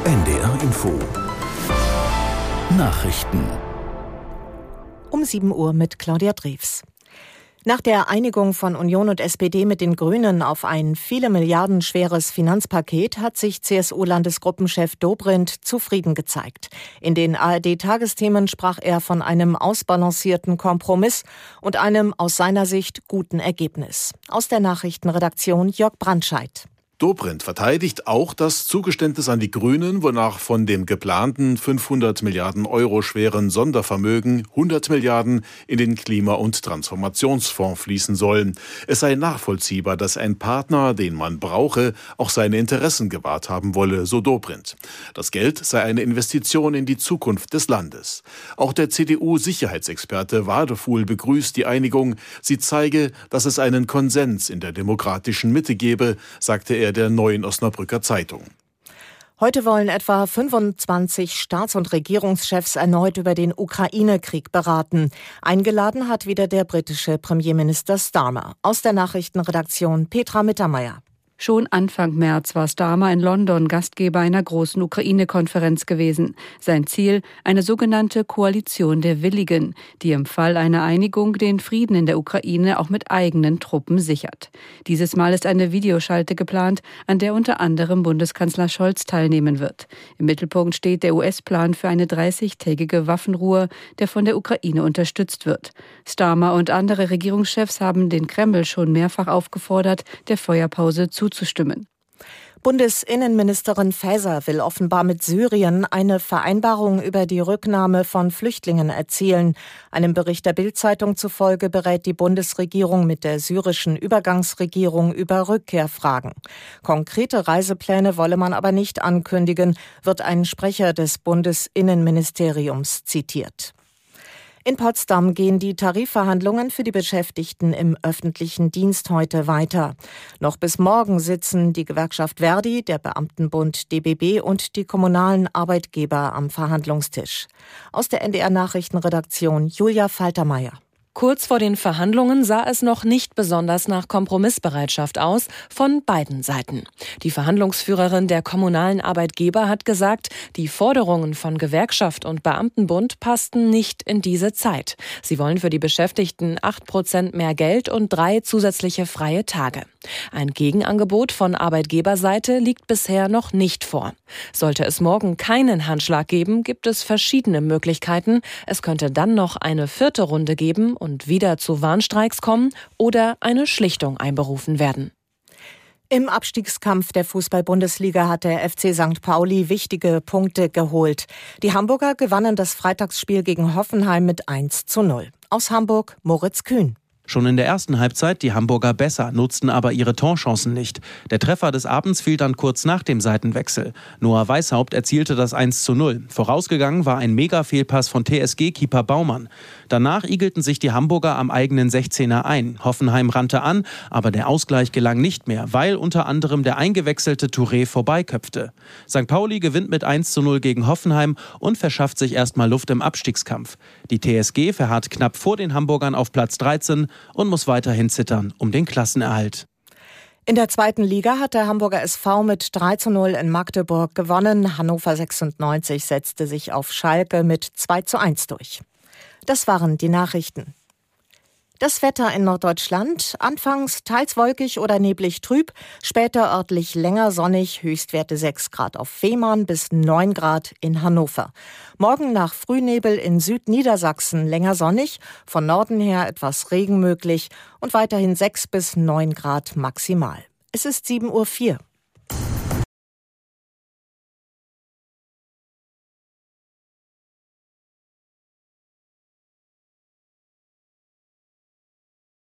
NDR Info Nachrichten um 7 Uhr mit Claudia Drews. Nach der Einigung von Union und SPD mit den Grünen auf ein viele Milliarden schweres Finanzpaket hat sich CSU-Landesgruppenchef Dobrindt zufrieden gezeigt. In den ARD-Tagesthemen sprach er von einem ausbalancierten Kompromiss und einem aus seiner Sicht guten Ergebnis. Aus der Nachrichtenredaktion Jörg Brandscheid. Dobrindt verteidigt auch das Zugeständnis an die Grünen, wonach von dem geplanten 500 Milliarden Euro schweren Sondervermögen 100 Milliarden in den Klima- und Transformationsfonds fließen sollen. Es sei nachvollziehbar, dass ein Partner, den man brauche, auch seine Interessen gewahrt haben wolle, so Dobrindt. Das Geld sei eine Investition in die Zukunft des Landes. Auch der CDU-Sicherheitsexperte Wadefuhl begrüßt die Einigung. Sie zeige, dass es einen Konsens in der demokratischen Mitte gebe, sagte er der Neuen Osnabrücker Zeitung. Heute wollen etwa 25 Staats- und Regierungschefs erneut über den Ukraine-Krieg beraten. Eingeladen hat wieder der britische Premierminister Starmer. Aus der Nachrichtenredaktion Petra Mittermeier. Schon Anfang März war Starmer in London Gastgeber einer großen Ukraine-Konferenz gewesen. Sein Ziel, eine sogenannte Koalition der Willigen, die im Fall einer Einigung den Frieden in der Ukraine auch mit eigenen Truppen sichert. Dieses Mal ist eine Videoschalte geplant, an der unter anderem Bundeskanzler Scholz teilnehmen wird. Im Mittelpunkt steht der US-Plan für eine 30-tägige Waffenruhe, der von der Ukraine unterstützt wird. Starmer und andere Regierungschefs haben den Kreml schon mehrfach aufgefordert, der Feuerpause zuzustimmen. Bundesinnenministerin Faeser will offenbar mit Syrien eine Vereinbarung über die Rücknahme von Flüchtlingen erzielen. Einem Bericht der Bild-Zeitung zufolge berät die Bundesregierung mit der syrischen Übergangsregierung über Rückkehrfragen. Konkrete Reisepläne wolle man aber nicht ankündigen, wird ein Sprecher des Bundesinnenministeriums zitiert. In Potsdam gehen die Tarifverhandlungen für die Beschäftigten im öffentlichen Dienst heute weiter. Noch bis morgen sitzen die Gewerkschaft Verdi, der Beamtenbund DBB und die kommunalen Arbeitgeber am Verhandlungstisch. Aus der NDR-Nachrichtenredaktion Julia Faltermeier. Kurz vor den Verhandlungen sah es noch nicht besonders nach Kompromissbereitschaft aus von beiden Seiten. Die Verhandlungsführerin der kommunalen Arbeitgeber hat gesagt, die Forderungen von Gewerkschaft und Beamtenbund passten nicht in diese Zeit. Sie wollen für die Beschäftigten 8% mehr Geld und 3 zusätzliche freie Tage. Ein Gegenangebot von Arbeitgeberseite liegt bisher noch nicht vor. Sollte es morgen keinen Handschlag geben, gibt es verschiedene Möglichkeiten. Es könnte dann noch eine 4. Runde geben und wieder zu Warnstreiks kommen oder eine Schlichtung einberufen werden. Im Abstiegskampf der Fußball-Bundesliga hat der FC St. Pauli wichtige Punkte geholt. Die Hamburger gewannen das Freitagsspiel gegen Hoffenheim mit 1:0. Aus Hamburg Moritz Kühn. Schon in der ersten Halbzeit die Hamburger besser, nutzten aber ihre Torchancen nicht. Der Treffer des Abends fiel dann kurz nach dem Seitenwechsel. Noah Weishaupt erzielte das 1:0. Vorausgegangen war ein Mega-Fehlpass von TSG-Keeper Baumann. Danach igelten sich die Hamburger am eigenen 16er ein. Hoffenheim rannte an, aber der Ausgleich gelang nicht mehr, weil unter anderem der eingewechselte Touré vorbeiköpfte. St. Pauli gewinnt mit 1:0 gegen Hoffenheim und verschafft sich erstmal Luft im Abstiegskampf. Die TSG verharrt knapp vor den Hamburgern auf Platz 13 und muss weiterhin zittern um den Klassenerhalt. In der 2. Liga hat der Hamburger SV mit 3:0 in Magdeburg gewonnen. Hannover 96 setzte sich auf Schalke mit 2:1 durch. Das waren die Nachrichten. Das Wetter in Norddeutschland, anfangs teils wolkig oder neblig trüb, später örtlich länger sonnig, Höchstwerte 6 Grad auf Fehmarn bis 9 Grad in Hannover. Morgen nach Frühnebel in Südniedersachsen länger sonnig, von Norden her etwas Regen möglich und weiterhin 6 bis 9 Grad maximal. Es ist 7:04 Uhr.